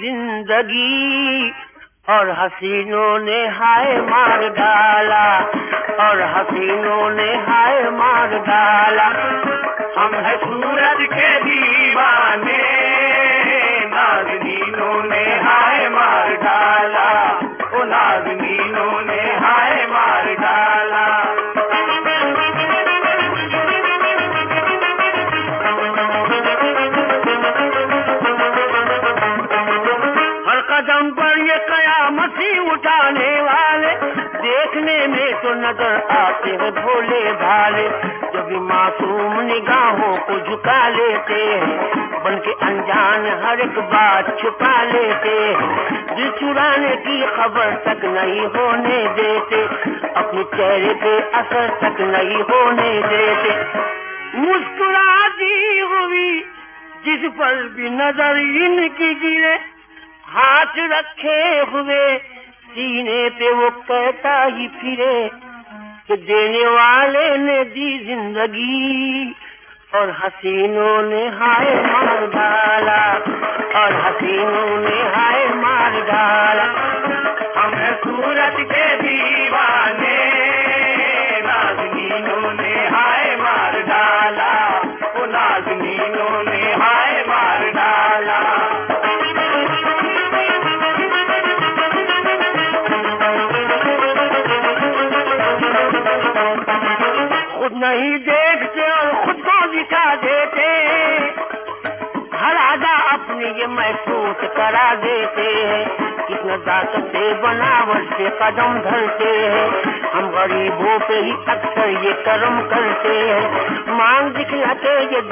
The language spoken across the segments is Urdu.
زندگی اور حسینوں نے ہائے مار ڈالا اور حسینوں نے ہائے مار ڈالا ہم ہیں سورج کے دیوانے نازنینوں نے ہائے مار ڈالا او نازنینوں نے ہائے مار ڈالا ہر قدم پر یہ قیامتی اٹھانے والے دیکھنے میں تو نظر آتے ہیں بھولے بھالے جب معصوم نگاہوں کو جھکا لیتے ہیں بن کے انجان ہر ایک بات چھپا لیتے ہیں دل چرانے کی خبر تک نہیں ہونے دیتے اپنے چہرے پہ اثر تک نہیں ہونے دیتے مسکراتی ہوئی جس پر بھی نظر ان کی گرے ہاتھ رکھے ہوئے سینے پہ وہ کہتا ہی پھرے کہ دینے والے نے دی زندگی اور حسینوں نے ہائے مار ڈالا اور حسینوں نے ہائے مار ڈالا ہم ہیں سورج کے دیوانے نازنینوں نے ہائے مار ڈالا وہ نازنینوں نے ہائے مار ڈالا خود نہیں دیکھتے اور خود کو دکھا دیتے ہر ادا اپنی یہ محسوس کرا دیتے ہیں کتنا طاقت سے بناوٹ سے قدم دھرتے ہیں ہم غریبوں پہ ہی اکثر یہ کرم کرتے ہیں مانگ دکھلا کے یہ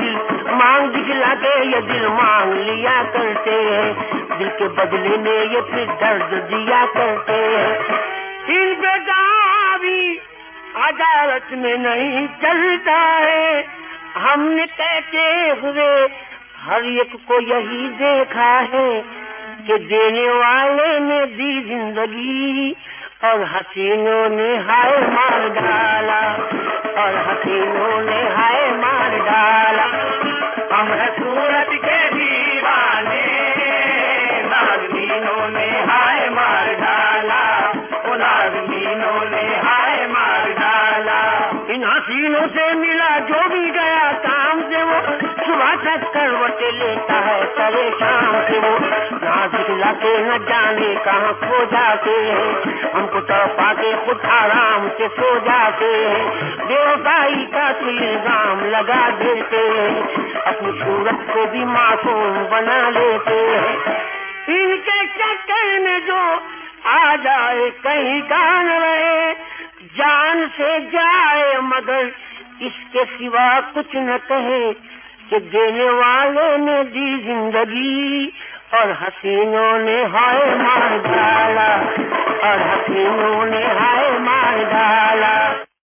دل مانگ لیا کرتے ہیں دل کے بدلے میں یہ پھر درد دیا کرتے ہیں ان پہ دعوی عدالت میں نہیں چلتا ہے ہم نے کہتے ہوئے ہر ایک کو یہی دیکھا ہے کہ دینے والے نے دی زندگی اور حسینوں نے ہائے مار ڈالا اور حسینوں نے ہائے مار ڈالا ہم ہیں سورج کے دیوانے نازنینوں نے ہائے مار ڈالا وہ نازنینوں نے ہائے مار ڈالا ان حسینوں سے ملا جو بھی گیا کام سے وہ صبح تک کروٹیں لیتا ہے سرے شام سے وہ نہ دکھلا کے نہ جانے کہاں کھو جاتے ہیں ہم کو تڑپا کے خود آرام سے سو جاتے ہیں بے وفائی کا تو الزام لگا دیتے ہیں اپنی صورت کو بھی معصوم بنا لیتے ہیں ان کے چکر میں جو آ جائے کہیں کان رہے جان سے جائے مگر اس کے سوا کچھ نہ کہے کہ دینے والے نے دی زندگی اور حسینوں نے ہائے مار ڈالا اور حسینوں نے ہائے مار ڈالا